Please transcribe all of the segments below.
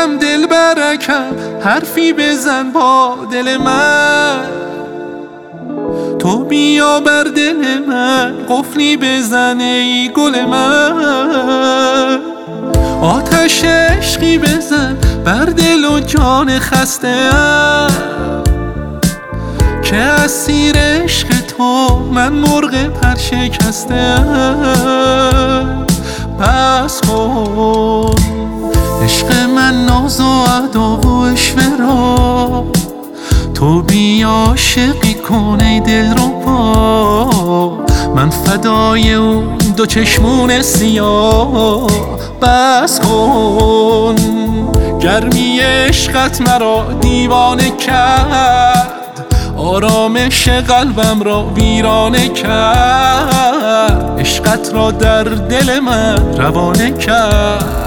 دلم دل برکم، حرفی بزن با دل من. تو بیا بر دل من قفلی بزن ای گل من. آتش عشقی بزن بر دل و جان خسته ام، که اسیر عشق تو من مرغ پر شکسته ام. بس کن عشق من ناز و ادا و عشوه را، تو بیا عاشقی کن ای دلربا. من فدای اون دو چشمون سیاه. بس کن گرمی عشقت مرا دیوانه کرد، آرامش قلبم را ویرانه کرد. عشقت را در دل من روانه کرد.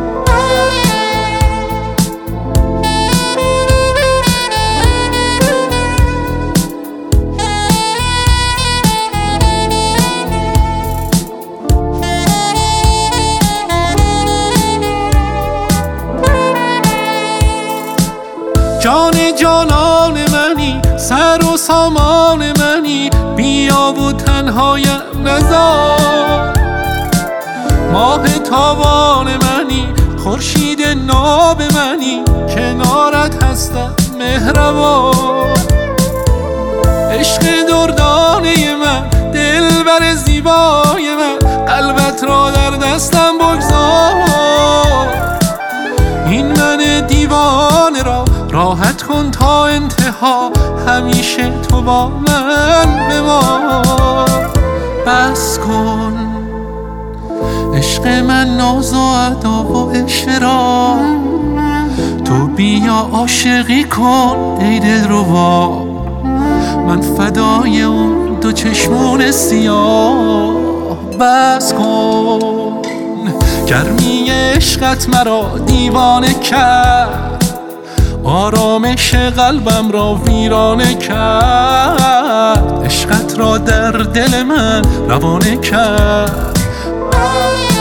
جان جانان منی، سر و سامان منی، بیا و تنهایم نذار. ماه تابان منی، خورشید ناب منی، کنارت هستم مهربان. عشق دردانه من، دلبر زیبای من، قلبت را در دستم بگذار. این من دیوانه را راحت کن تا انتها، همیشه تو با من بمان. بس کن عشق من ناز و ادا و عشوه را، تو بیا عاشقی کن ای دلربا. من فدای اون دو چشمون سیاه. بس کن گرمی عشقت مرا دیوانه کرد، آرامش قلبم را ویرانه کرد. عشقت را در دل من روانه کرد.